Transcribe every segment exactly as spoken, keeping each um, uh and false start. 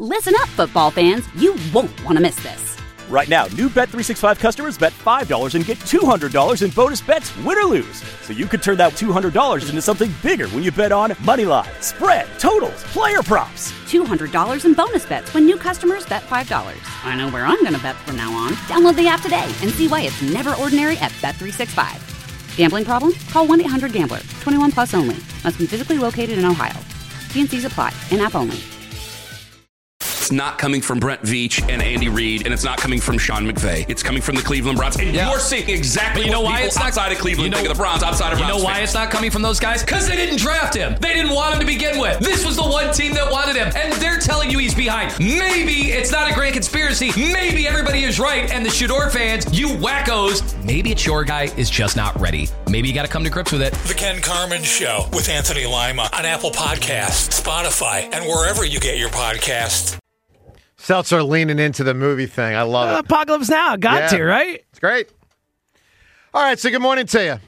Listen up, football fans. You won't want to miss this. Right now, new Bet three sixty-five customers bet five dollars and get two hundred dollars in bonus bets, win or lose. So you could turn that two hundred dollars into something bigger when you bet on money line, spread, totals, player props. two hundred dollars in bonus bets when new customers bet five dollars. I know where I'm going to bet from now on. Download the app today and see why it's never ordinary at Bet three sixty-five. Gambling problem? Call one eight hundred gambler. twenty-one plus only. Must be physically located in Ohio. T and C's apply. In-app only. It's not coming from Brent Veach and Andy Reid, and it's not coming from Sean McVay. It's coming from the Cleveland Browns. And yeah. you're seeing exactly you know what why people it's not, outside of Cleveland you know, think of the Browns, outside of You Browns know why fans. it's not coming from those guys? Because they didn't draft him. They didn't want him to begin with. This was the one team that wanted him, and they're telling you he's behind. Maybe it's not a great conspiracy. Maybe everybody is right, and the Shador fans, you wackos, maybe it's your guy is just not ready. Maybe you got to come to grips with it. The Ken Carman Show with Anthony Lima on Apple Podcasts, Spotify, and wherever you get your podcasts. Seltzer leaning into the movie thing. I love uh, it. Apocalypse Now. Got yeah. to, right? It's great. All right, so good morning to you.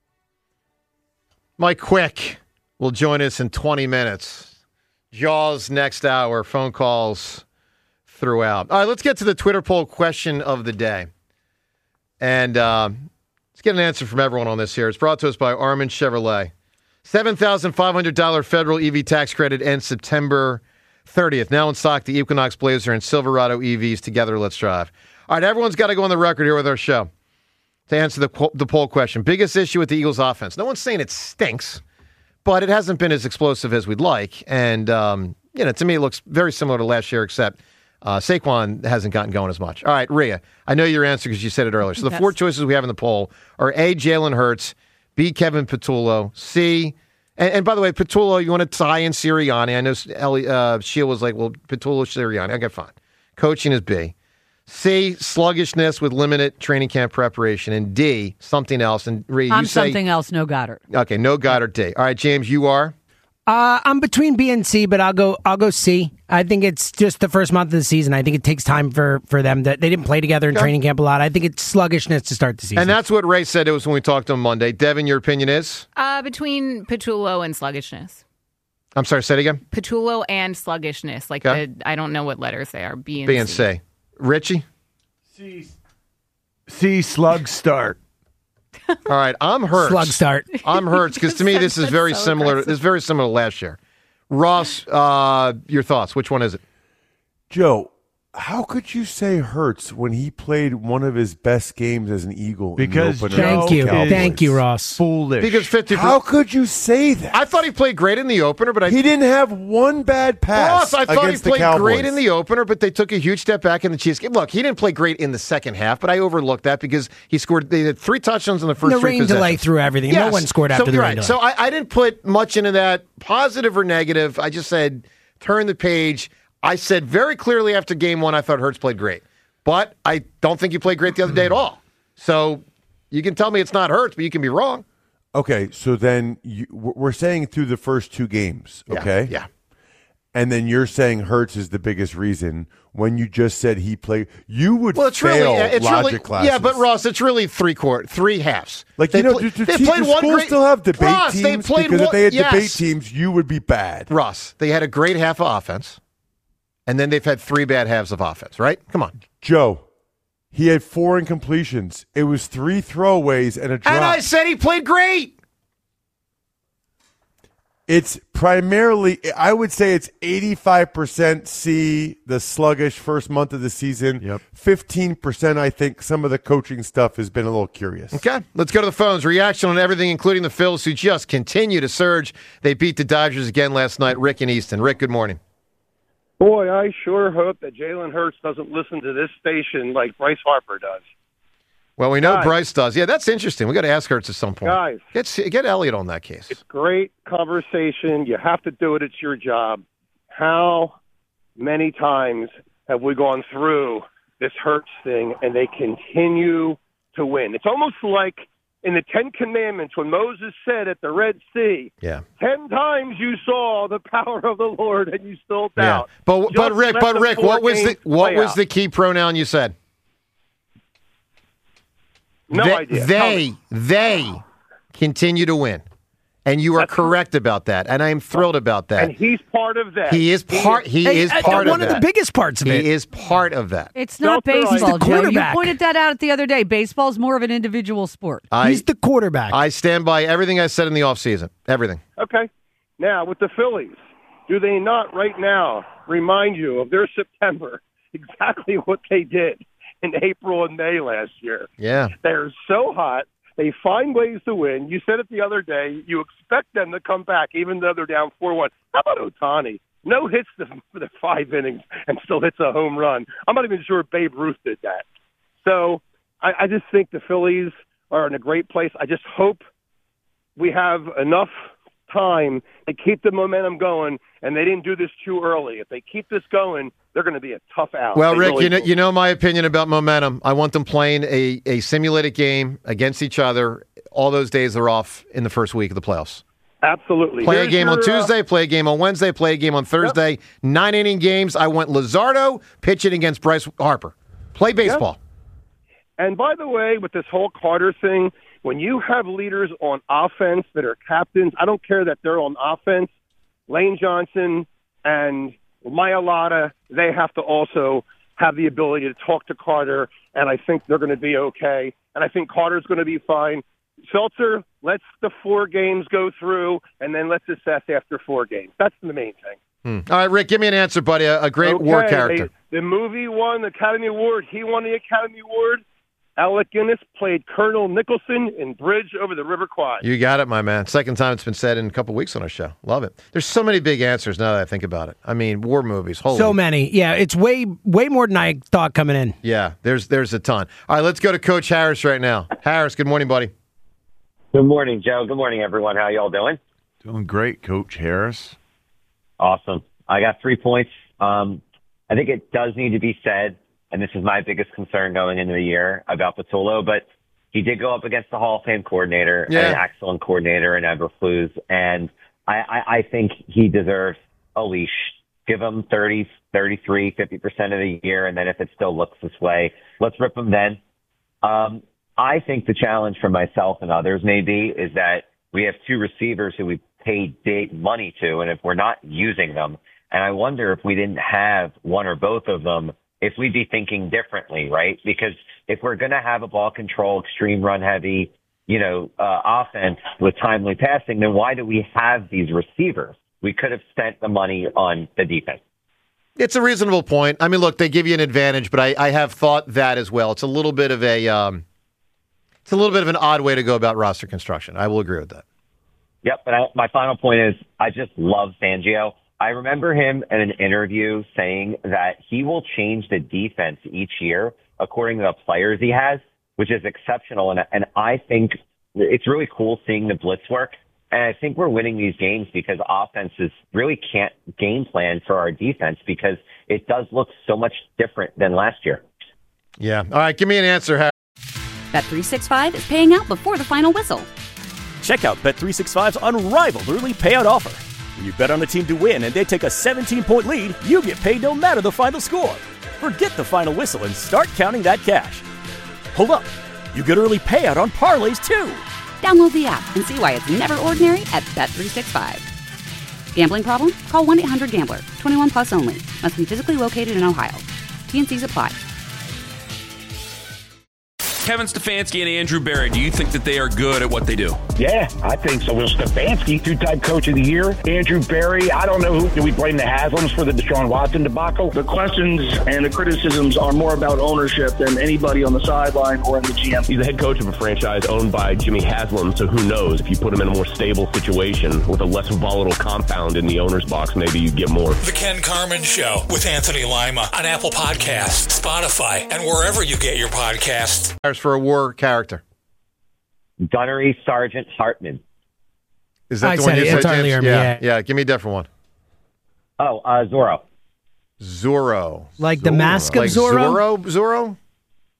Mike Quick will join us in twenty minutes. Jaws next hour, phone calls throughout. All right, let's get to the Twitter poll question of the day. And uh, let's get an answer from everyone on this here. It's brought to us by Armin Chevrolet. seven thousand five hundred dollars federal E V tax credit ends September thirtieth. Now in stock, the Equinox Blazer and Silverado E Vs. Together, let's drive. All right, everyone's got to go on the record here with our show to answer the, the poll question. Biggest issue with the Eagles' offense. No one's saying it stinks, but it hasn't been as explosive as we'd like. And, um, you know, to me, it looks very similar to last year, except uh, Saquon hasn't gotten going as much. All right, Rhea, I know your answer because you said it earlier. So the yes. four choices we have in the poll are A, Jalen Hurts, B, Kevin Patullo, C, And, and by the way, Patullo, you want to tie in Sirianni. I know Ellie, uh, Sheil was like, well, Patullo, Sirianni. Okay, fine. Coaching is B. C, sluggishness with limited training camp preparation. And D, something else. And Rhea, I'm you say something else, no Goddard. Okay, no Goddard, D. All right, James, you are? Uh, I'm between B and C, but I'll go I'll go C. I think it's just the first month of the season. I think it takes time for, for them. To, they didn't play together in okay. training camp a lot. I think it's sluggishness to start the season. And that's what Ray said it was when we talked to him Monday. Devin, your opinion is? Uh, between Patullo and sluggishness. I'm sorry, say it again? Patullo and sluggishness. Like, okay. the, I don't know what letters they are. B and B and C. C. Richie? C. C, slug start. All right, I'm Hurts. Slug start. I'm Hurts because to me this is very so similar. Aggressive. This is very similar to last year. Ross, uh, your thoughts? Which one is it? Joe, how could you say Hurts when he played one of his best games as an Eagle? Because in the thank you, Cowboys? thank you, Ross. Foolish. Because fifty. How could you say that? I thought he played great in the opener, but I, he didn't have one bad pass. Ross, I thought he played great in the the opener, but they took a huge step back in the Chiefs game. Look, he didn't play great in the second half, but I overlooked that because he scored. They had three touchdowns in the first. The three rain possessions. delay threw everything. Yes. No one scored after so, the rain right. delay. So I, I didn't put much into that, positive or negative. I just said turn the page. I said very clearly after game one, I thought Hurts played great. But I don't think you played great the other day at all. So you can tell me it's not Hurts, but you can be wrong. Okay, so then you, we're saying through the first two games, okay? Yeah, yeah. And then you're saying Hurts is the biggest reason when you just said he played. You would well, it's fail really, it's logic really, classes. Yeah, but Ross, it's really three court, three halves. Like, they you know, play, do, do they te- played do one schools great, still have debate Ross, teams? They played because one, if they had yes. debate teams, you would be bad. Ross, they had a great half of offense, and then they've had three bad halves of offense, right? Come on. Joe. He had four incompletions. It was three throwaways and a drop. And I said he played great. It's primarily, I would say it's eighty-five percent C, the sluggish first month of the season. Yep. fifteen percent, I think some of the coaching stuff has been a little curious. Okay, let's go to the phones. Reaction on everything, including the Phils, who just continue to surge. They beat the Dodgers again last night. Rick in Easton. Rick, good morning. Boy, I sure hope that Jalen Hurts doesn't listen to this station like Bryce Harper does. Well, we know Guys. Bryce does. Yeah, that's interesting. We got to ask Hurts at some point. Guys. Get, get Elliott on that case. It's great conversation. You have to do it. It's your job. How many times have we gone through this Hurts thing and they continue to win? It's almost like in the Ten Commandments when Moses said at the Red Sea, yeah. ten times you saw the power of the Lord and you still doubt. Yeah. But Just but Rick, but Rick, what was the what was out. the key pronoun you said? No they, idea. They they continue to win. And you are That's correct about that, and I am thrilled about that. And he's part of that. He is part. He Hey, is uh, part one of of that. the biggest parts of he it. is part of that. It's not Seltzer, baseball, He's the Joe. You quarterback. pointed that out the other day. Baseball's more of an individual sport. I, He's the quarterback. I stand by everything I said in the offseason. Everything. Okay. Now, with the Phillies, do they not right now remind you of their September, exactly what they did in April and May last year? Yeah. They're so hot. They find ways to win. You said it the other day. You expect them to come back, even though they're down four one. How about Ohtani? No hits for the five innings and still hits a home run. I'm not even sure Babe Ruth did that. So I, I just think the Phillies are in a great place. I just hope we have enough time to keep the momentum going, and they didn't do this too early. If they keep this going, they're going to be a tough out. Well, They Rick, really you know, will. you know my opinion about momentum. I want them playing a, a simulated game against each other. All those days are off in the first week of the playoffs. Absolutely. Play Here's a game on your, uh, Tuesday, play a game on Wednesday, play a game on Thursday. Nine inning games. I want Luzardo pitching against Bryce Harper. Play baseball. And by the way, with this whole Carter thing, when you have leaders on offense that are captains, I don't care that they're on offense, Lane Johnson and Mailata, they have to also have the ability to talk to Carter, and I think they're going to be okay. And I think Carter's going to be fine. Seltzer, let's the four games go through, and then let's assess after four games. That's the main thing. Hmm. All right, Rick, give me an answer, buddy. A, a great Okay, war character. they- the movie won the Academy Award. He won the Academy Award. Alec Guinness played Colonel Nicholson in Bridge over the River Kwai. You got it, my man. Second time it's been said in a couple weeks on our show. Love it. There's so many big answers now that I think about it. I mean, war movies. Holy. So many. Yeah, it's way way more than I thought coming in. Yeah, there's there's a ton. All right, let's go to Coach Harris right now. Harris, good morning, buddy. Good morning, Joe. Good morning, everyone. How y'all doing? Doing great, Coach Harris. Awesome. I got three points. Um, I think it does need to be said, and this is my biggest concern going into the year about Patullo, but he did go up against the Hall of Fame coordinator, Yeah. and an excellent coordinator in Eberflus, and I, I, I think he deserves a leash. Give him thirty, thirty-three, fifty percent of the year, and then if it still looks this way, let's rip him then. Um, I think the challenge for myself and others maybe is that we have two receivers who we paid big money to, and if we're not using them, and I wonder if we didn't have one or both of them, if we'd be thinking differently, right? Because if we're going to have a ball control, extreme run heavy, you know, uh, offense with timely passing, then why do we have these receivers? We could have spent the money on the defense. It's a reasonable point. I mean, look, they give you an advantage, but I, I have thought that as well. It's a little bit of a, um, it's a little bit of an odd way to go about roster construction. I will agree with that. Yep, but I, my final point is I just love Fangio. I remember him in an interview saying that he will change the defense each year according to the players he has, which is exceptional. And, and I think it's really cool seeing the blitz work. And I think we're winning these games because offenses really can't game plan for our defense because it does look so much different than last year. Yeah. All right, give me an answer, Harry. Bet three sixty-five is paying out before the final whistle. Check out Bet three sixty-five's unrivaled early payout offer. When you bet on a team to win and they take a seventeen-point lead, you get paid no matter the final score. Forget the final whistle and start counting that cash. Hold up. You get early payout on parlays, too. Download the app and see why it's never ordinary at Bet three sixty-five. Gambling problem? Call one eight hundred gambler. twenty-one plus only. Must be physically located in Ohio. T N Cs apply. Kevin Stefanski and Andrew Berry, do you think that they are good at what they do? Yeah, I think so. Well, Stefanski, two-time coach of the year. Andrew Berry, I don't know who. Do we blame the Haslams for the Deshaun Watson debacle? The questions and the criticisms are more about ownership than anybody on the sideline or in the G M. He's the head coach of a franchise owned by Jimmy Haslam, so who knows? If you put him in a more stable situation with a less volatile compound in the owner's box, maybe you get more. The Ken Carman Show with Anthony Lima on Apple Podcasts, Spotify, and wherever you get your podcasts. For a war character. Gunnery Sergeant Hartman. Is that I the one said you it. said, It's on James? the army, yeah, yeah. yeah. Give me a different one. Oh, uh, Zorro. Zorro. Like the Zorro. Mask of like Zorro? Zorro? Zorro?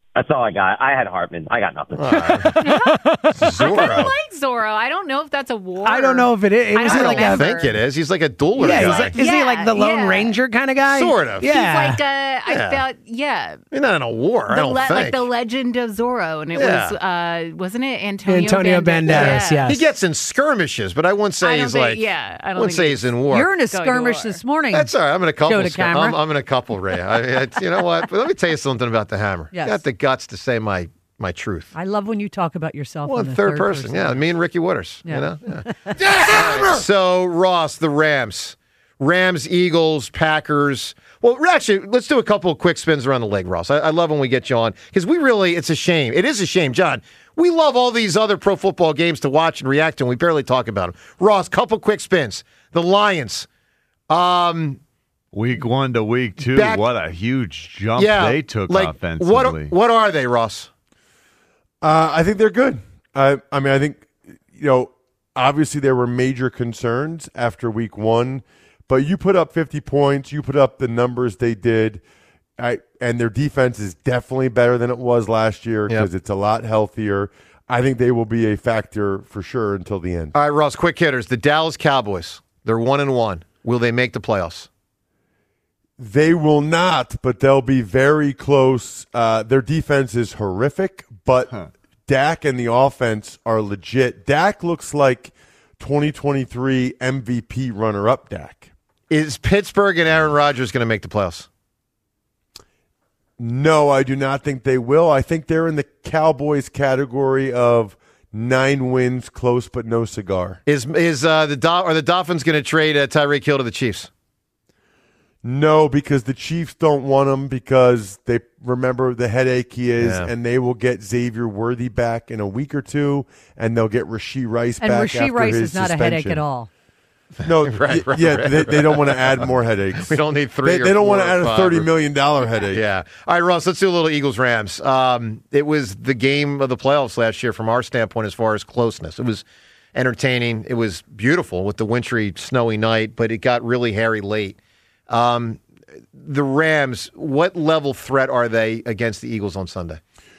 That's all I got. I had Hartman. I got nothing. Zorro. I like Zorro. I don't know if that's a war. I don't know if it is. It was I like don't a, think it is. He's like a dueler yeah, guy. he's like, is Yeah, he like the Lone yeah. Ranger kind of guy? Sort of. Yeah. He's like a, I Yeah. felt, yeah. He's not in a war, I The don't le- think. Like the Legend of Zorro, and it Yeah. was, uh, wasn't it Antonio, Antonio Banderas, yes. He gets in skirmishes, but I wouldn't say I don't he's think- like. yeah, I don't wouldn't think say he's he's in war. You're in a Going to skirmish war. this morning. That's all right. I'm in a couple. Show to skir- camera. I'm, I'm in a couple, Ray. I, I, you know what? But let me tell you something about the Hammer. Yes. Got the guts to say my my truth. I love when you talk about yourself Well, in the third, third person. Yeah, me and Ricky Waters. Yeah. You know. Yeah. All right, so Ross, the Rams, Rams, Eagles, Packers. Well, actually, let's do a couple of quick spins around the leg, Ross. I, I love when we get you on because we really, it's a shame. It is a shame, John. We love all these other pro football games to watch and react to, and we barely talk about them. Ross, couple quick spins. The Lions. Um, week one to week two, back- what a huge jump yeah, they took like, offensively. What, what are they, Ross? Uh, I think they're good. I, I mean, I think, you know, obviously there were major concerns after week one, but you put up fifty points, you put up the numbers they did, I, and their defense is definitely better than it was last year because Yep. it's a lot healthier. I think they will be a factor for sure until the end. All right, Ross, quick hitters. The Dallas Cowboys, they're one and one. Will they make the playoffs? They will not, but they'll be very close. Uh, their defense is horrific, but Dak and the offense are legit. Dak looks like twenty twenty-three M V P runner-up Dak. Is Pittsburgh and Aaron Rodgers going to make the playoffs? No, I do not think they will. I think they're in the Cowboys category of nine wins, close but no cigar. Is is uh, the Do- are the Dolphins going to trade uh, Tyreek Hill to the Chiefs? No, because the Chiefs don't want him because they remember the headache he is, Yeah. and they will get Xavier Worthy back in a week or two, and they'll get Rasheed Rice And back Rasheed after Rice his is not suspension. a headache at all. No, Right, y- right, yeah, right, they, they right. don't want to add more headaches. We don't need three. They, or they don't four want to or add a five thirty or- million dollar headache. Yeah. All right, Ross, let's do a little Eagles Rams. Um, it was the game of the playoffs last year from our standpoint as far as closeness. It was entertaining. It was beautiful with the wintry, snowy night, but it got really hairy late. Um, the Rams, what level threat are they against the Eagles on Sunday?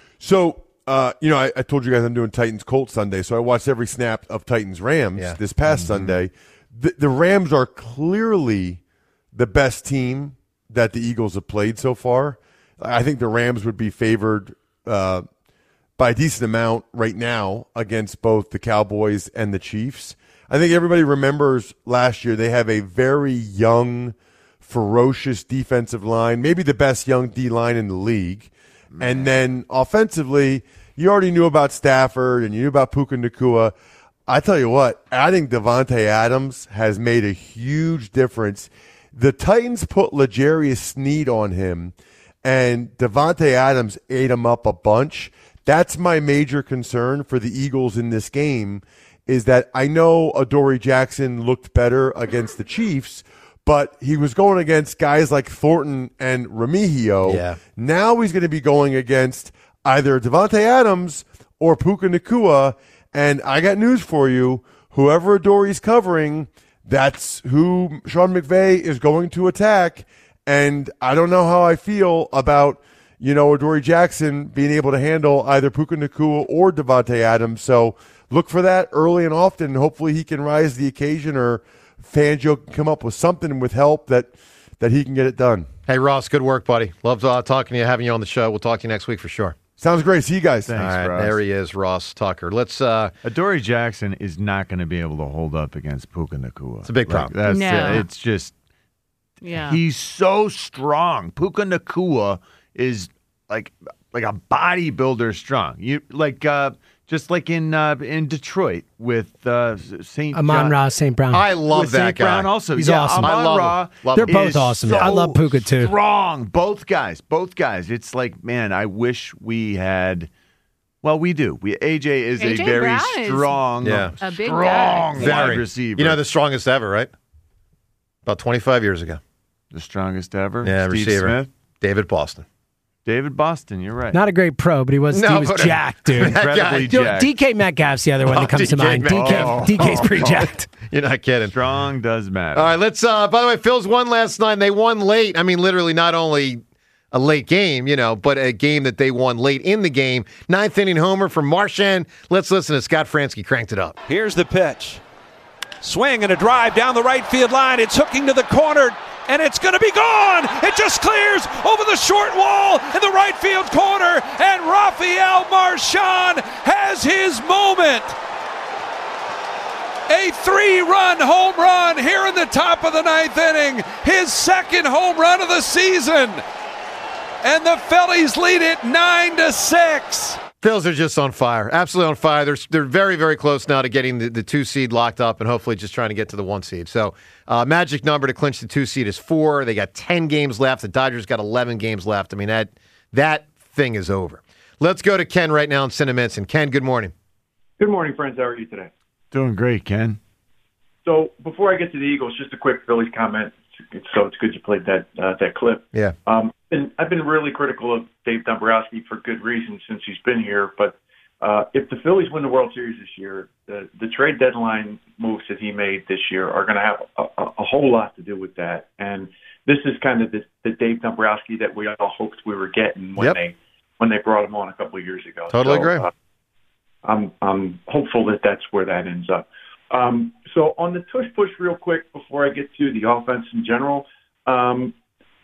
So, uh, you know, I, I told you guys I'm doing Titans Colts Sunday, so I watched every snap of Titans Rams Yeah. this past Sunday. The, the Rams are clearly the best team that the Eagles have played so far. I think the Rams would be favored uh, by a decent amount right now against both the Cowboys and the Chiefs. I think everybody remembers last year they have a very young, ferocious defensive line, maybe the best young D line in the league. And then offensively, you already knew about Stafford and you knew about Puka Nacua. I tell you what, adding Devontae Adams has made a huge difference. The Titans put L'Jarius Sneed on him, and Devontae Adams ate him up a bunch. That's my major concern for the Eagles in this game, is that I know Adoree Jackson looked better against the Chiefs, but he was going against guys like Thornton and Remigio. Yeah. Now he's going to be going against either Devontae Adams or Puka Nacua, and I got news for you. Whoever Adoree's covering, that's who Sean McVay is going to attack, and I don't know how I feel about, you know, Adoree Jackson being able to handle either Puka Nacua or Devontae Adams. So look for that early and often, and hopefully he can rise to the occasion, or Fangio can come up with something with help that that he can get it done. Hey, Ross, good work, buddy. Love uh, talking to you, having you on the show. We'll talk to you next week for sure. Sounds great. See you guys. Thanks, All right, Ross. there he is, Ross Tucker. Let's. Uh, Adoree Jackson is not going to be able to hold up against Puka Nacua. It's a big Like, problem. That's No. it. It's just Yeah. he's so strong. Puka Nacua is like like a bodybuilder strong. You like uh, just like in uh, in Detroit with uh, Saint Amon Ra, Saint Brown. I love with that Saint guy. Brown also. He's yeah, awesome. I Amon love Ra him. Love They're him. both is awesome. so I love Puka too. Strong, both guys, both guys. It's like, man, I wish we had. Well, we do. We A J is A J a very Brown is strong, Yeah. a big strong guy. wide Very. receiver. You know, the strongest ever, right? About twenty-five years ago. the strongest ever. Yeah, Steve receiver. Smith, David Boston. David Boston. You're right. Not a great pro, but he was No, he was but- jacked, dude. That guy- Incredibly Yo, jacked. D K Metcalf's the other one Oh, that comes to D K mind. D K, Metcalf. D K's pretty jacked. You're not kidding. Strong does matter. All right, let's. Uh, by the way, Phil's won last night. And they won late. I mean, literally, not only a late game, you know, but a game that they won late in the game. Ninth inning homer from Marchand. Let's listen to Scott Franzke cranked it up. Here's the pitch. Swing and a drive down the right field line. It's hooking to the corner, and it's going to be gone. It just clears over the short wall in the right field corner, and Rafael Marchand has his moment. A three-run home run here in the top of the ninth inning. His second home run of the season. And the Phillies lead it nine to six. Phils are just on fire. Absolutely on fire. They're, they're very, very close now to getting the, the two seed locked up and hopefully just trying to get to the one seed. So uh, magic number to clinch the two seed is four. They got ten games left. The Dodgers got eleven games left. I mean, that that thing is over. Let's go to Ken right now in Cinnaminson. Ken, good morning. Good morning, friends. How are you today? Doing great, Ken. So before I get to the Eagles, just a quick Phillies comment. So it's good you played that uh, that clip. Yeah. Um, and I've been really critical of Dave Dombrowski for good reason since he's been here. But uh, if the Phillies win the World Series this year, the, the trade deadline moves that he made this year are going to have a, a, a whole lot to do with that. And this is kind of the, the Dave Dombrowski that we all hoped we were getting when yep. they when they brought him on a couple of years ago. Totally so, agree. Uh, I'm I'm hopeful that that's where that ends up. Um, so on the tush push real quick before I get to the offense in general, um,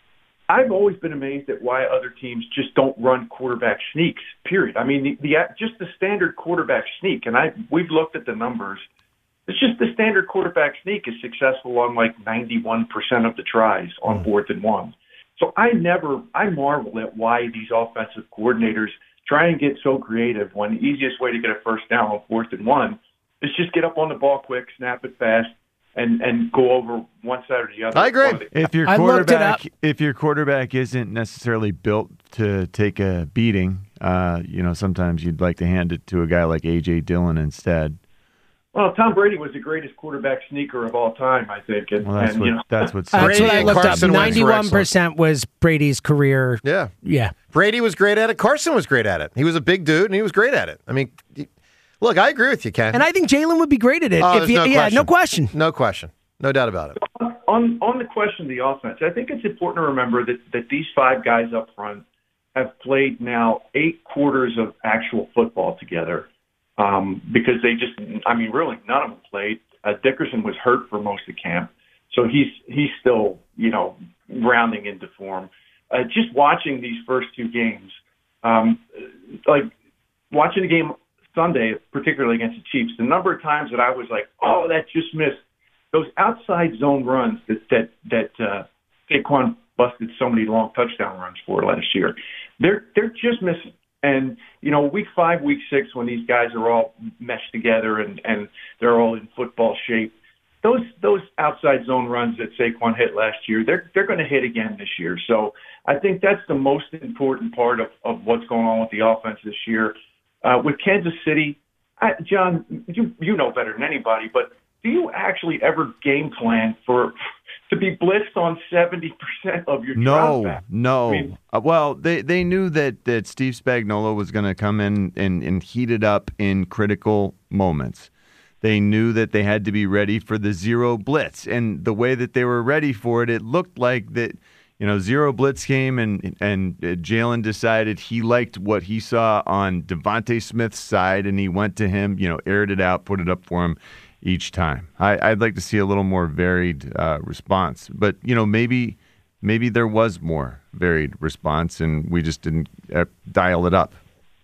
I've always been amazed at why other teams just don't run quarterback sneaks, period. I mean, the, the just the standard quarterback sneak, and I we've looked at the numbers. It's just the standard quarterback sneak is successful on like ninety-one percent of the tries on fourth and one. So I never, I marvel at why these offensive coordinators try and get so creative when the easiest way to get a first down on fourth and one is just get up on the ball quick, snap it fast, and, and go over one side or the other. I agree. If your quarterback, if your quarterback isn't necessarily built to take a beating, uh, you know, sometimes you'd like to hand it to a guy like A J Dillon instead. Well, Tom Brady was the greatest quarterback sneaker of all time, I think. And, well, that's and, what you know, that's what's that's what I looked up. Ninety-one percent was Brady's career. Yeah, yeah. Brady was great at it. Carson was great at it. He was a big dude, and he was great at it. I mean, look, I agree with you, Ken. And I think Jalen would be great at it. Oh, if you, no yeah, question. no question. No question. No doubt about it. On on the question of the offense, I think it's important to remember that, that these five guys up front have played now eight quarters of actual football together. Um, because they just, I mean, really, none of them played. Uh, Dickerson was hurt for most of camp, so he's he's still, you know, rounding into form. Uh, just watching these first two games, um, like watching the game Sunday, particularly against the Chiefs, the number of times that I was like, oh, that just missed. Those outside zone runs that that that uh, Saquon busted so many long touchdown runs for last year, they're they're just missing. And, you know, week five, week six, when these guys are all meshed together and, and they're all in football shape, those those outside zone runs that Saquon hit last year, they're they're going to hit again this year. So I think that's the most important part of, of what's going on with the offense this year. Uh, with Kansas City, I, John, you you know better than anybody, but do you actually ever game plan for to be blitzed on seventy percent of your no, dropback? No, I mean, uh, well, they, they knew that, that Steve Spagnuolo was going to come in and, and heat it up in critical moments. They knew that they had to be ready for the zero blitz, and the way that they were ready for it, it looked like that, you know, zero blitz came, and and uh, Jalen decided he liked what he saw on Devontae Smith's side, and he went to him, you know, aired it out, put it up for him each time. I, I'd like to see a little more varied uh, response, but you know, maybe maybe there was more varied response, and we just didn't uh, dial it up.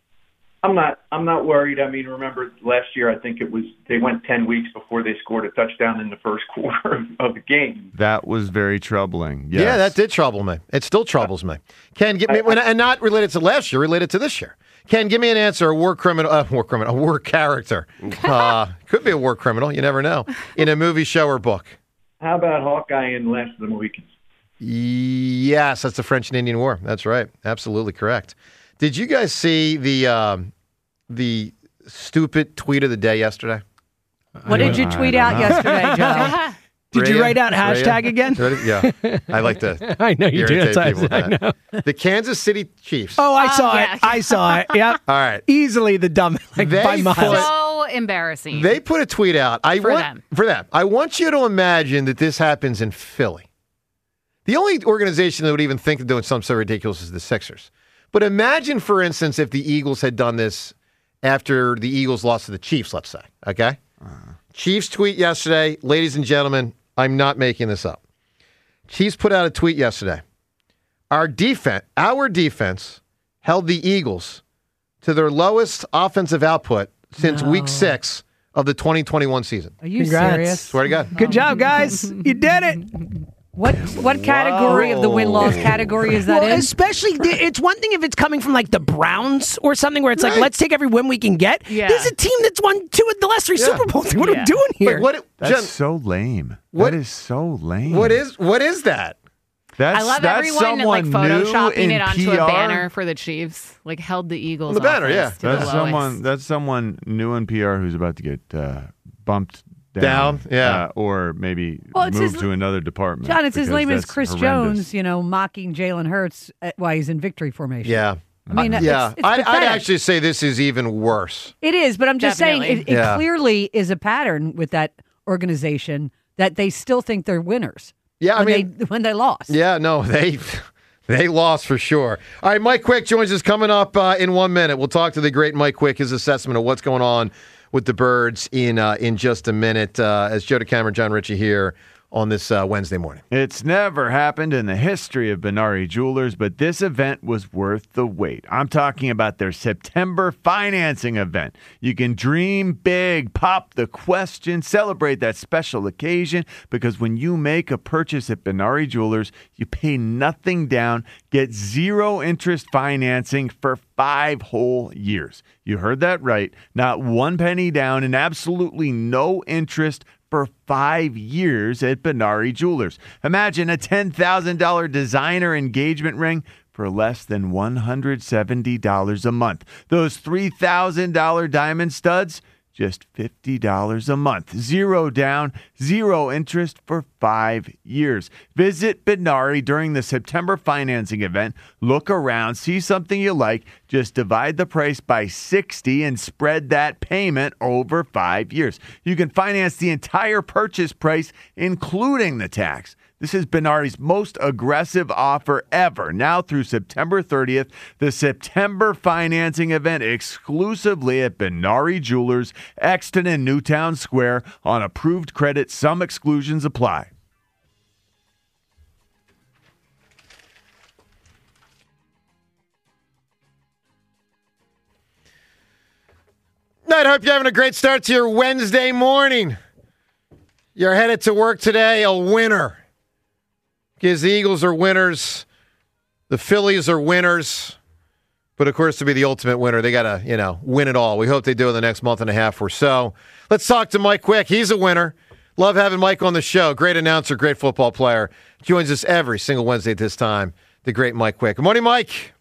I'm not. I'm not worried. I mean, remember last year? I think it was they went ten weeks before they scored a touchdown in the first quarter of, of the game. That was very troubling. Yes. Yeah, that did trouble me. It still troubles me. Ken, give me I, I, and not related to last year, related to this year. Ken, give me an answer. A war criminal, uh, war criminal, a war character. Uh, could be a war criminal. You never know. In a movie, show, or book. How about Hawkeye in Last of the Mohicans? Yes, that's the French and Indian War. That's right. Absolutely correct. Did you guys see the um, the stupid tweet of the day yesterday? What did you tweet out yesterday, Joe? Did you write out hashtag again? Yeah, I like to. I know you do. irritate That's people with I that. know. The Kansas City Chiefs. Oh, I saw Oh, it. yeah. I saw it. Yep. All right. Easily the dumb, like They by miles. put- So embarrassing. They put a tweet out. I For want them. for them. I want you to imagine that this happens in Philly. The only organization that would even think of doing something so ridiculous is the Sixers. But imagine, for instance, if the Eagles had done this after the Eagles lost to the Chiefs, let's say, okay? Uh-huh. Chiefs tweet yesterday, ladies and gentlemen, I'm not making this up. Chiefs put out a tweet yesterday. Our defense, our defense held the Eagles to their lowest offensive output since no. week six of the twenty twenty-one season. Are you Congrats. serious? Swear to God. Good job, guys. You did it. What what category Whoa. of the win-loss category is that well, in? Especially, it's one thing if it's coming from like the Browns or something where it's right. like, let's take every win we can get. Yeah. This is a team that's won two of the last three yeah. Super Bowls. What yeah. are we doing here? Wait, what, that's Jen, so lame. What, that is so lame. What is what is that? That's, I love that's everyone like photoshopping it onto P R. a banner for the Chiefs, like held the Eagles. On the banner, yeah. To That's the someone. lowest. That's someone new in P R who's about to get uh, bumped down, down yeah, uh, or maybe well, moved his, to another department. John, it's as lame as that's Chris horrendous. Jones, you know, mocking Jalen Hurts at, while he's in victory formation. Yeah. I mean, uh, it's, yeah. it's I'd, I'd pathetic. actually say this is even worse. It is, but I'm just Definitely. saying it, it Yeah. clearly is a pattern with that organization that they still think they're winners. Yeah, I when mean, they, when they lost. Yeah, no, they they lost for sure. All right, Mike Quick joins us coming up uh, in one minute. We'll talk to the great Mike Quick, his assessment of what's going on with the Birds in uh, in just a minute. Uh, as Joe DeCamera, John Ritchie here on this uh, Wednesday morning. It's never happened in the history of Benari Jewelers, but this event was worth the wait. I'm talking about their September financing event. You can dream big, pop the question, celebrate that special occasion, because when you make a purchase at Benari Jewelers, you pay nothing down, get zero interest financing for five whole years. You heard that right. Not one penny down and absolutely no interest for five years at Benari Jewelers. Imagine a ten thousand dollars designer engagement ring for less than one hundred seventy dollars a month. Those three thousand dollars diamond studs, just fifty dollars a month. Zero down, zero interest for five years. Visit Benari during the September financing event. Look around, see something you like. Just divide the price by sixty and spread that payment over five years. You can finance the entire purchase price, including the tax. This is Benari's most aggressive offer ever. Now through September thirtieth, the September financing event exclusively at Benari Jewelers, Exton and Newtown Square on approved credit. Some exclusions apply. I hope you're having a great start to your Wednesday morning. You're headed to work today a winner. Because the Eagles are winners, the Phillies are winners, but of course to be the ultimate winner, they got to, you know, win it all. We hope they do in the next month and a half or so. Let's talk to Mike Quick. He's a winner. Love having Mike on the show. Great announcer, great football player. Joins us every single Wednesday at this time. The great Mike Quick. Good morning, Mike.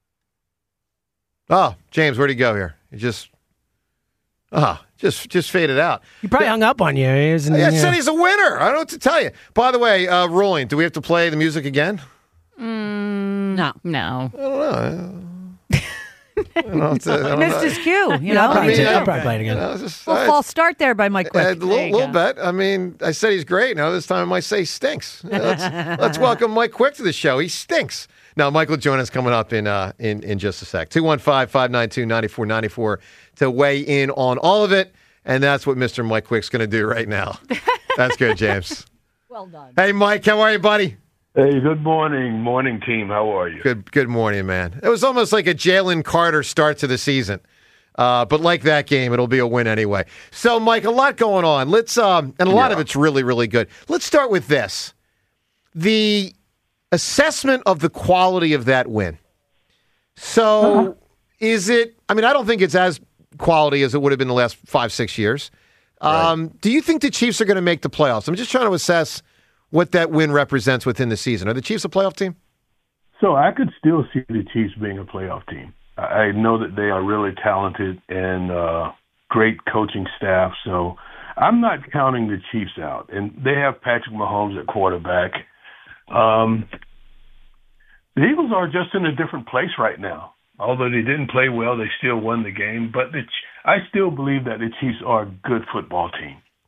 Oh, James, where'd he go here? He just, ah, oh, just just faded out. He probably hung up on you. He was in, I yeah. said he's a winner. I don't know what to tell you. By the way, uh, rolling, do we have to play the music again? Mm, no. No. I don't know. I don't know to, I don't Missed know. his cue. You Yeah, know, I'll probably, I mean, I'll uh, probably play it again. You know, just, well, uh, false start there by Mike Quick. A little, little bit. I mean, I said he's great. Now this time I might say he stinks. Let's, let's welcome Mike Quick to the show. He stinks. Now, Michael join us coming up in uh, in in just a sec. two one five, five nine two, nine four nine four to weigh in on all of it. And that's what Mister Mike Quick's going to do right now. That's good, James. Well done. Hey, Mike, how are you, buddy? Hey, good morning. Morning, team. How are you? Good Good morning, man. It was almost like a Jalen Carter start to the season. Uh, but like that game, it'll be a win anyway. So, Mike, a lot going on. Let's um, and a lot Yeah. of it's really, really good. Let's start with this. The assessment of the quality of that win. So, uh-huh. is it, I mean, I don't think it's as quality as it would have been the last five, six years. Um, right. Do you think the Chiefs are going to make the playoffs? I'm just trying to assess what that win represents within the season. Are the Chiefs a playoff team? So I could still see the Chiefs being a playoff team. I know that they are really talented and uh, great coaching staff. So I'm not counting the Chiefs out. And they have Patrick Mahomes at quarterback. Um, the Eagles are just in a different place right now. Although they didn't play well, they still won the game. But the, I still believe that the Chiefs are a good football team.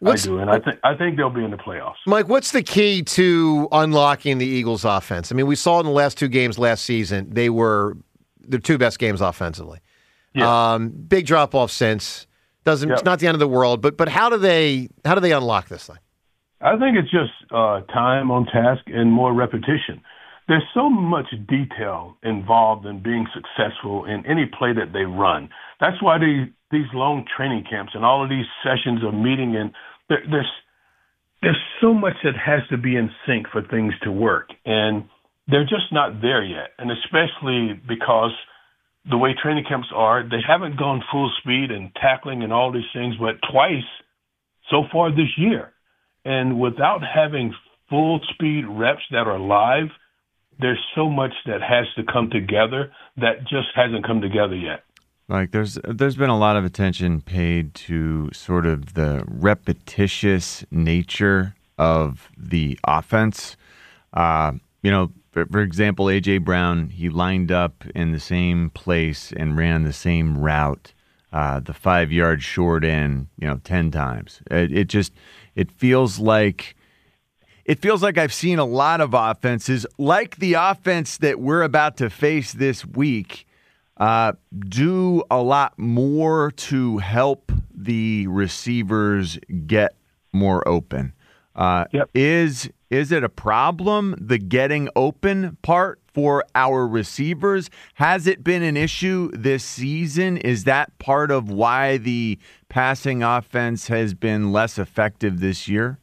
What's- I do, and I think I think they'll be in the playoffs. Mike, what's the key to unlocking the Eagles' offense? I mean, we saw in the last two games last season, they were the two best games offensively. Yeah. Um, big drop off since doesn't. Yep. It's not the end of the world, but but how do they how do they unlock this thing? I think it's just uh, time on task and more repetition. There's so much detail involved in being successful in any play that they run. That's why they, these long training camps and all of these sessions of meeting, and there, there's there's so much that has to be in sync for things to work, and they're just not there yet. And especially because the way training camps are, they haven't gone full speed and tackling and all these things, but twice so far this year. And without having full speed reps that are live, there's so much that has to come together that just hasn't come together yet. Like there's there's been a lot of attention paid to sort of the repetitious nature of the offense. Uh, you know, for, for example, A J Brown, he lined up in the same place and ran the same route, uh, the five yard short end, you know, ten times. It, it just it feels like. It feels like I've seen a lot of offenses, like the offense that we're about to face this week, uh, do a lot more to help the receivers get more open. Uh, yep. Is is it a problem, the getting open part for our receivers? Has it been an issue this season? Is that part of why the passing offense has been less effective this year?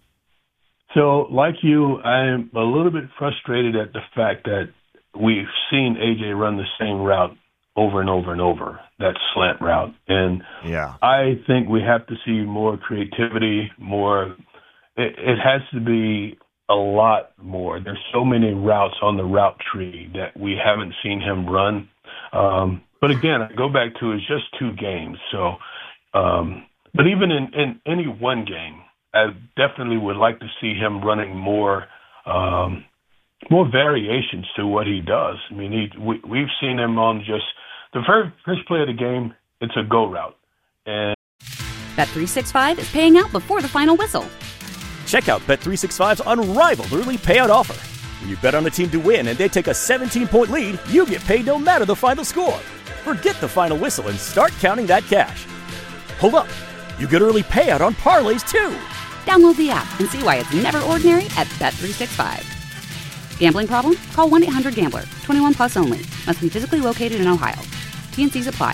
So, like you, I'm a little bit frustrated at the fact that we've seen A J run the same route over and over and over, that slant route. And yeah. I think we have to see more creativity, more. It, it has to be a lot more. There's so many routes on the route tree that we haven't seen him run. Um, but again, I go back to it's just two games. So, um, but even in, in any one game, I definitely would like to see him running more, um, more variations to what he does. I mean, he, we, we've seen him on just the first, first play of the game. It's a go route, and Bet three sixty-five is paying out before the final whistle. Check out Bet three sixty-five's unrivaled early payout offer. When you bet on a team to win and they take a seventeen-point lead, you get paid no matter the final score. Forget the final whistle and start counting that cash. Hold up. You get early payout on parlays, too. Download the app and see why it's never ordinary at Bet three sixty-five. Gambling problem? Call one eight hundred gambler. twenty-one plus only. Must be physically located in Ohio. T N Cs apply.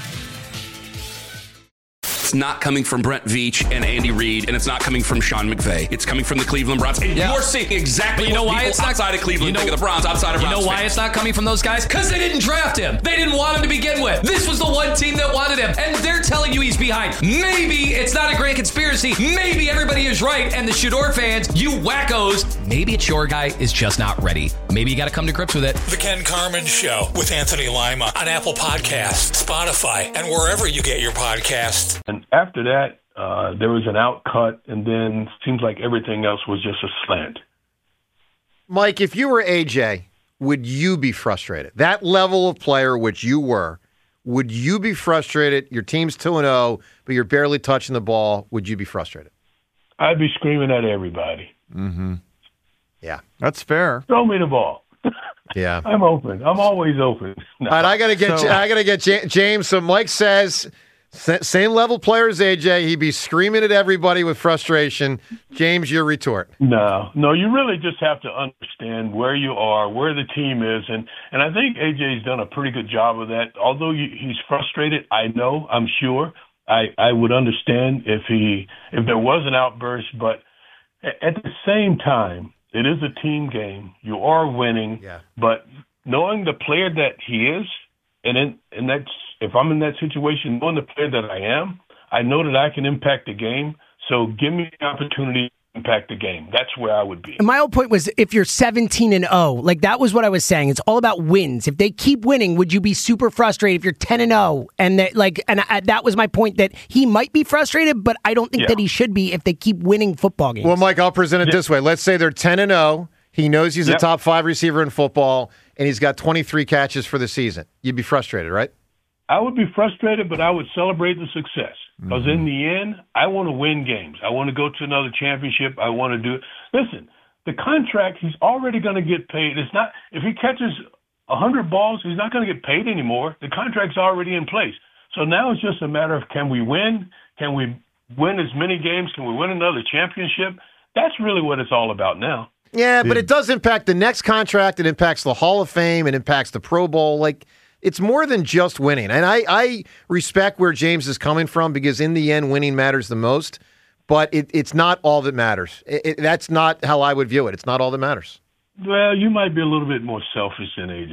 It's not coming from Brent Veach and Andy Reid, and it's not coming from Sean McVay. It's coming from the Cleveland Browns. And Yeah. you're seeing exactly But you know what why people it's not outside of Cleveland you know, think of the Browns, outside of You Browns know why fans. it's not coming from those guys? Because they didn't draft him. They didn't want him to begin with. This was the one team that wanted him, and they're telling you he's behind. Maybe it's not a grand conspiracy. Maybe everybody is right, and the Shador fans, you wackos, maybe it's your guy is just not ready. Maybe you got to come to grips with it. The Ken Carmen Show with Anthony Lima on Apple Podcasts, Spotify, and wherever you get your podcasts. and after that, uh, there was an out cut, and then seems like everything else was just a slant. Mike, if you were A J, would you be frustrated? That level of player, which you were, would you be frustrated? Your team's two and oh, but you're barely touching the ball. Would you be frustrated? I'd be screaming at everybody. Mm-hmm. Yeah. That's fair. Throw me the ball. Yeah. I'm open. I'm always open. No. All right, I gotta get So- I gotta get Ja- James. So Mike says sa- same level player as A J. He'd be screaming at everybody with frustration. James, your retort. No, no, you really just have to understand where you are, where the team is, and and I think A J's done a pretty good job of that. Although you, he's frustrated, I know, I'm sure, I I would understand if he if there was an outburst, but a- at the same time, it is a team game. You are winning, yeah. But knowing the player that he is, and in and that's if I'm in that situation, knowing the player that I am, I know that I can impact the game. So give me the opportunity to impact the game. That's where I would be. And my whole point was if you're seventeen and oh, like that was what I was saying. It's all about wins. If they keep winning, would you be super frustrated if you're ten and oh? And that like and I, that was my point, that he might be frustrated, but I don't think Yeah. that he should be if they keep winning football games. Well, Mike, I'll present it this way. Let's say they're ten and oh. He knows he's Yep. a top five receiver in football, and he's got twenty-three catches for the season. You'd be frustrated, right? I would be frustrated, but I would celebrate the success. Because Mm-hmm. in the end, I want to win games. I want to go to another championship. I want to do it. Listen, the contract, he's already going to get paid. It's not if he catches one hundred balls, he's not going to get paid anymore. The contract's already in place. So now it's just a matter of can we win? Can we win as many games? Can we win another championship? That's really what it's all about now. Yeah, but it does impact the next contract. It impacts the Hall of Fame. It impacts the Pro Bowl. Like, it's more than just winning. And I, I respect where James is coming from because in the end, winning matters the most. But it, it's not all that matters. It, it, that's not how I would view it. It's not all that matters. Well, you might be a little bit more selfish than A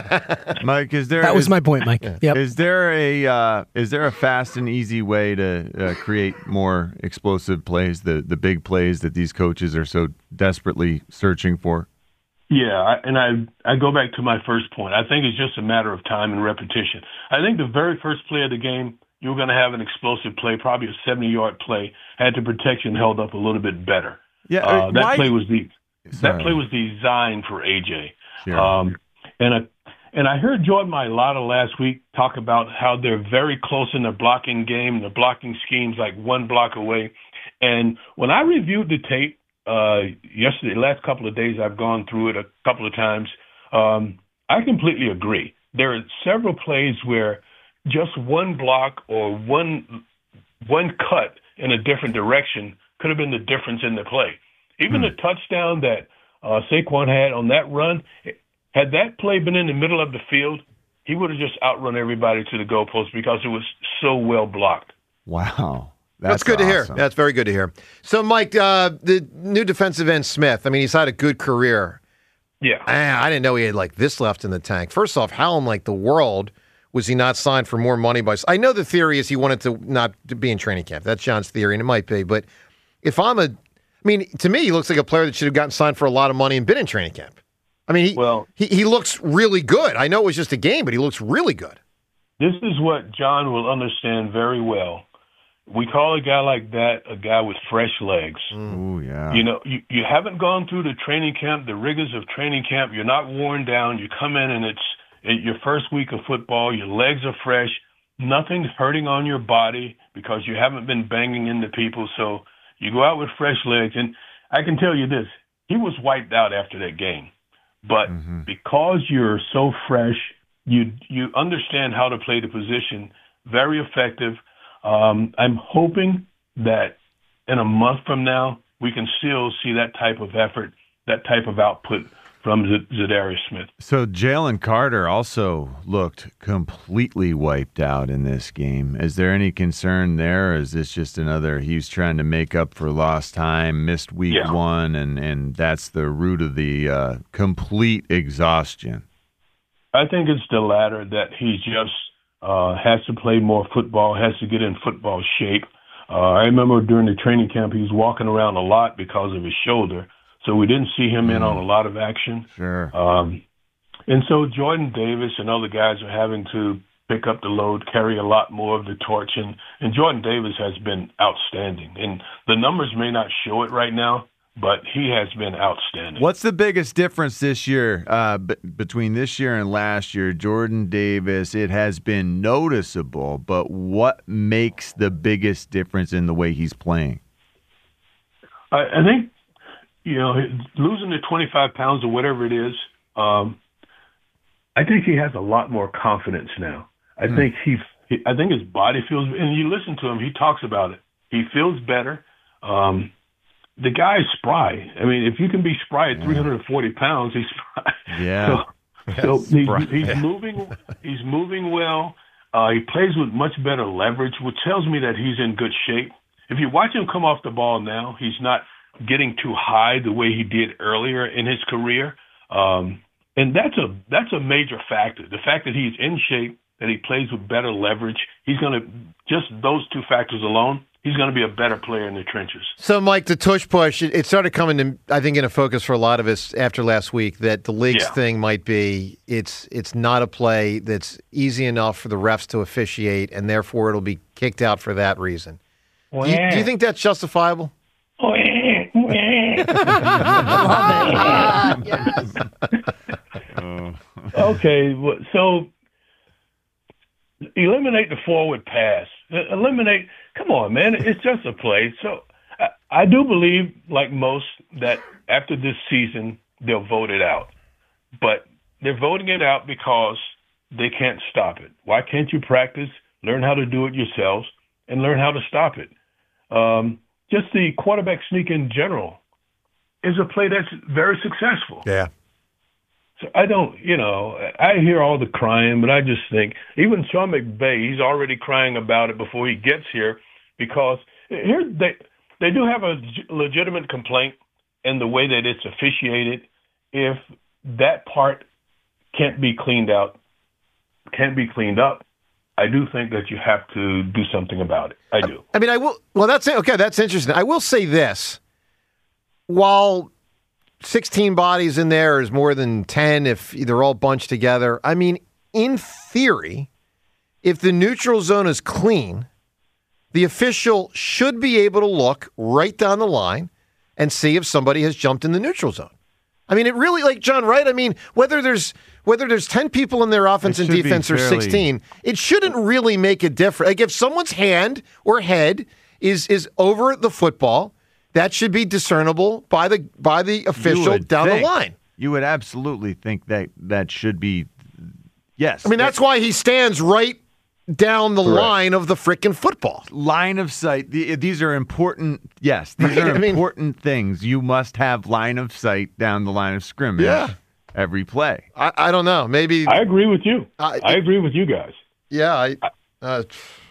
J. Mike, is there? That was is- my point, Mike. Yep. Is there a uh, is there a fast and easy way to uh, create more explosive plays, the the big plays that these coaches are so desperately searching for? Yeah, I, and I I go back to my first point. I think it's just a matter of time and repetition. I think the very first play of the game, you were going to have an explosive play, probably a seventy-yard play, had the protection held up a little bit better. Yeah, uh, that why- play was the Sorry. that play was designed for A J. Sure. Um, and I, and I heard Jordan Mailata last week talk about how they're very close in their blocking game, their blocking schemes like one block away. And when I reviewed the tape uh, yesterday, last couple of days, I've gone through it a couple of times. Um, I completely agree. There are several plays where just one block or one one cut in a different direction could have been the difference in the play. Even the touchdown that uh, Saquon had on that run, had that play been in the middle of the field, he would have just outrun everybody to the goalpost because it was so well blocked. Wow. That's, That's good to hear. awesome. That's very good to hear. So, Mike, uh, the new defensive end Smith, I mean, he's had a good career. Yeah. Man, I didn't know he had like this left in the tank. First off, how in like the world was he not signed for more money by? I know the theory is he wanted to not to be in training camp. That's John's theory, and it might be. But if I'm a, I mean, to me, he looks like a player that should have gotten signed for a lot of money and been in training camp. I mean, he well, he, he looks really good. I know it was just a game, but he looks really good. This is what John will understand very well. We call a guy like that a guy with fresh legs. Oh, yeah. You know, you, you haven't gone through the training camp, the rigors of training camp. You're not worn down. You come in and it's it, your first week of football. Your legs are fresh. Nothing's hurting on your body because you haven't been banging into people. So you go out with fresh legs. And I can tell you this, he was wiped out after that game. But Mm-hmm. because you're so fresh, you you understand how to play the position, very effective. Um, I'm hoping that in a month from now, we can still see that type of effort, that type of output from Z- Zadarius Smith. So Jalen Carter also looked completely wiped out in this game. Is there any concern there, or is this just another, he's trying to make up for lost time, missed week Yeah. one, and, and that's the root of the uh, complete exhaustion? I think it's the latter, that he just uh, has to play more football, has to get in football shape. Uh, I remember during the training camp, he was walking around a lot because of his shoulder, so we didn't see him in on a lot of action. Sure. Um, and so Jordan Davis and other guys are having to pick up the load, carry a lot more of the torch, and, and Jordan Davis has been outstanding. And the numbers may not show it right now, but he has been outstanding. What's the biggest difference this year uh, b- between this year and last year? Jordan Davis, it has been noticeable, but what makes the biggest difference in the way he's playing? I, I think, you know, losing the twenty-five pounds or whatever it is, um, I think he has a lot more confidence now. I Hmm. think he, he, I think his body feels, and you listen to him, he talks about it. He feels better. Um, the guy is spry. I mean, if you can be spry at three hundred forty pounds, he's spry. Yeah. So, so he's, Spry. he's moving. He's moving well. Uh, he plays with much better leverage, which tells me that he's in good shape. If you watch him come off the ball now, he's not getting too high the way he did earlier in his career, um, and that's a that's a major factor. The fact that he's in shape, that he plays with better leverage, he's going to just those two factors alone. He's going to be a better player in the trenches. So, Mike, the tush push, it, it started coming to, I think, into focus for a lot of us after last week that the league's Yeah. thing might be it's it's not a play that's easy enough for the refs to officiate, and therefore it'll be kicked out for that reason. Do you, do you think that's justifiable? Okay, well, so eliminate the forward pass. Eliminate. Come on, man. It's just a play. So I, I do believe, like most, that after this season they'll vote it out. But they're voting it out because they can't stop it. Why can't you practice, learn how to do it yourselves, and learn how to stop it? Um, just the quarterback sneak in general is a play that's very successful. Yeah. So I don't, you know, I hear all the crying, but I just think even Sean McVay, he's already crying about it before he gets here because here they they do have a legitimate complaint in the way that it's officiated. If that part can't be cleaned out, can't be cleaned up, I do think that you have to do something about it. I do. I mean, I will. Well, that's okay. That's interesting. I will say this: while sixteen bodies in there is more than ten, if they're all bunched together, I mean, in theory, if the neutral zone is clean, the official should be able to look right down the line and see if somebody has jumped in the neutral zone. I mean, it really, like John, right? I mean, whether there's whether there's ten people in their offense and defense or sixteen, it shouldn't really make a difference. Like if someone's hand or head is is over the football, that should be discernible by the by the official down think, the line. You would absolutely think that that should be, yes. I mean, that's why he stands right down the Correct. line of the frickin' football. Line of sight. The, these are important. Yes, these Right, are I mean- important things. You must have line of sight down the line of scrimmage. Yeah. Every play. I, I don't know. Maybe I agree with you. I, I agree with you guys. Yeah, I, uh,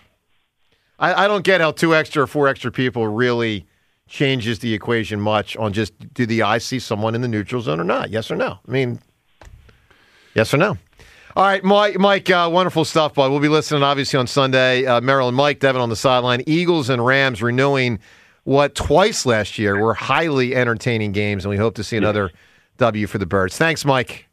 I I don't get how two extra or four extra people really changes the equation much on just do the eyes see someone in the neutral zone or not? Yes or no? I mean, yes or no? All right, Mike, Mike uh, wonderful stuff, bud. We'll be listening, obviously, on Sunday. Uh, Maryland Mike, Devin on the sideline. Eagles and Rams renewing what twice last year were highly entertaining games, and we hope to see another yeah. W for the Birds. Thanks, Mike.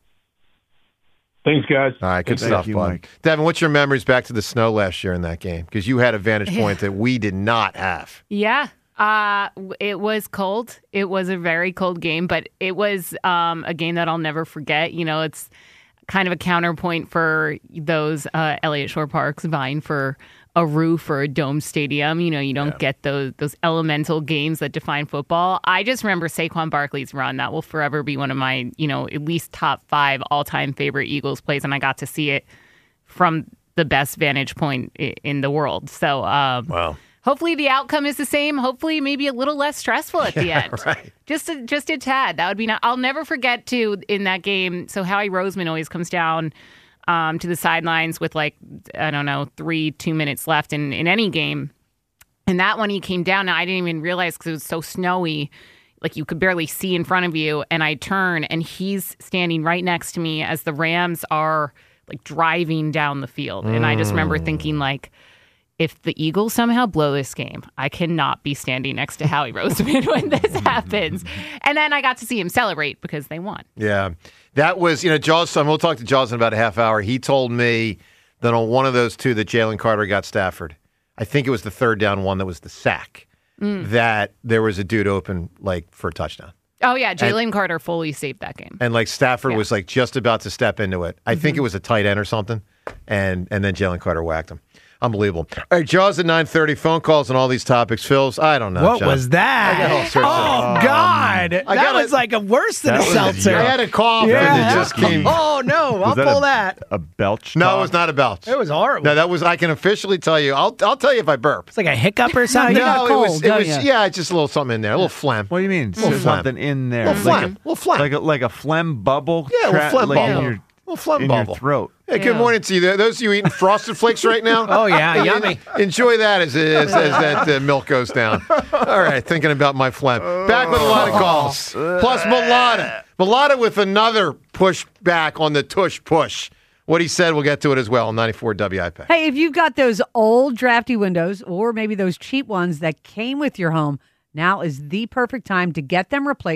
Thanks, guys. All right, good Thank stuff, you, bud. Mike. Devin, what's your memories back to the snow last year in that game? Because you had a vantage point that we did not have. Yeah. Uh, it was cold. It was a very cold game, but it was um, a game that I'll never forget. You know, it's kind of a counterpoint for those uh, Elliott Shore Parks vying for a roof or a dome stadium. You know, you don't yeah. get those those elemental games that define football. I just remember Saquon Barkley's run. That will forever be one of my, you know, at least top five all-time favorite Eagles plays, and I got to see it from the best vantage point in the world. So, um, wow. Hopefully the outcome is the same. Hopefully maybe a little less stressful at the yeah, end. Right. Just a, just a tad. That would be not. I'll never forget too in that game. So Howie Roseman always comes down um, to the sidelines with like, I don't know, three, two minutes left in, in any game. And that one he came down and I didn't even realize because it was so snowy. Like you could barely see in front of you. And I turn and he's standing right next to me as the Rams are like driving down the field. Mm. And I just remember thinking like, if the Eagles somehow blow this game, I cannot be standing next to Howie Roseman when this happens. And then I got to see him celebrate because they won. Yeah. That was, you know, Jaws, we'll talk to Jaws in about a half hour. He told me that on one of those two that Jalen Carter got Stafford, I think it was the third down one that was the sack, mm. that there was a dude open, like, for a touchdown. Oh, yeah. Jalen Carter fully saved that game. And, like, Stafford yeah. was, like, just about to step into it. I mm-hmm. think it was a tight end or something. And, and then Jalen Carter whacked him. Unbelievable. All right, Jaws at nine thirty, phone calls on all these topics. Phil's, I don't know, What John. was that? I got all sorts oh, of, God. Um, I that got was a, like a worse than a was, seltzer. I had a cough yeah. and it just came. Oh, no. I'll that pull a, that. A belch? No, cough? it was not a belch. It was horrible. No, that was, I can officially tell you. I'll I'll tell you if I burp. It's like a hiccup or something? no, cold, it was, it was yeah, just a little something in there. A little phlegm. What do you mean? A little Something in there. A little like phlegm. A little phlegm. Like a, like a phlegm bubble? Yeah, a little phlegm like bubble. In your, a little phlegm in bubble. your throat. Hey, good Yeah. morning to you. Those of you eating Frosted Flakes right now? Oh, yeah, yummy. Enjoy that as, as, as that uh, milk goes down. All right, thinking about my phlegm. Back with a lot of calls. Plus, Mulata. Mulata with another push back on the tush push. What he said, we'll get to it as well on ninety-four W I P. Hey, if you've got those old drafty windows or maybe those cheap ones that came with your home, now is the perfect time to get them replaced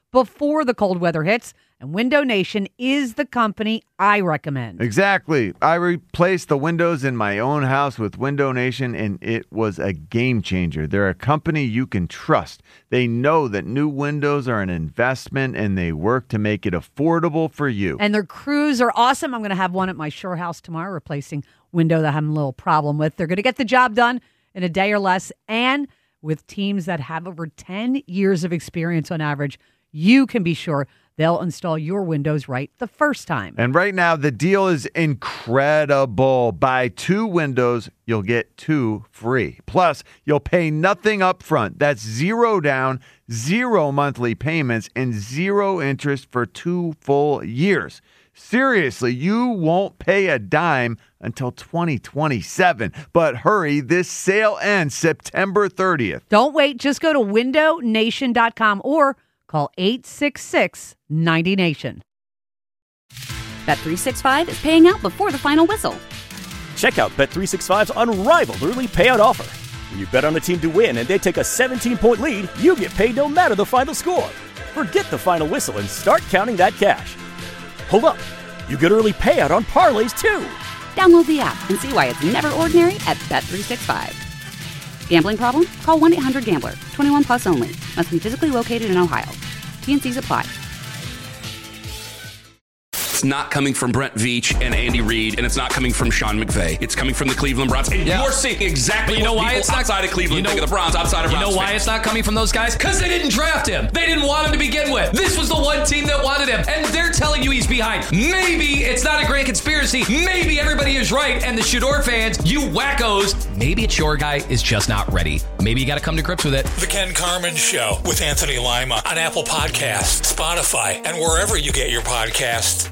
before the cold weather hits, and Window Nation is the company I recommend. Exactly. I replaced the windows in my own house with Window Nation, and it was a game changer. They're a company you can trust. They know that new windows are an investment, and they work to make it affordable for you. And their crews are awesome. I'm going to have one at my Shore house tomorrow, replacing window that I'm having a little problem with. They're going to get the job done in a day or less, and with teams that have over ten years of experience on average, you can be sure they'll install your windows right the first time. And right now, the deal is incredible. Buy two windows, you'll get two free. Plus, you'll pay nothing up front. That's zero down, zero monthly payments, and zero interest for two full years. Seriously, you won't pay a dime until twenty twenty-seven. But hurry, this sale ends September thirtieth. Don't wait. Just go to window nation dot com or call eight six six, nine zero, nation. Bet three sixty-five is paying out before the final whistle. Check out Bet three sixty-five's unrivaled early payout offer. When you bet on a team to win and they take a seventeen-point lead, you get paid no matter the final score. Forget the final whistle and start counting that cash. Hold up. You get early payout on parlays, too. Download the app and see why it's never ordinary at Bet three sixty-five. Gambling problem? Call one eight hundred gambler. twenty-one plus only. Must be physically located in Ohio. T and Cs apply. It's not coming from Brent Veach and Andy Reid, and it's not coming from Sean McVay. It's coming from the Cleveland Browns. And Yeah. you're seeing exactly But you know what why people it's not outside of Cleveland you know, think of the Browns, outside of You Browns know why fans. it's not coming from those guys? Because they didn't draft him. They didn't want him to begin with. This was the one team that wanted him, and they're telling you he's behind. Maybe it's not a grand conspiracy. Maybe everybody is right, and the Shador fans, you wackos, maybe it's your guy is just not ready. Maybe you got to come to grips with it. The Ken Carman Show with Anthony Lima on Apple Podcasts, Spotify, and wherever you get your podcasts.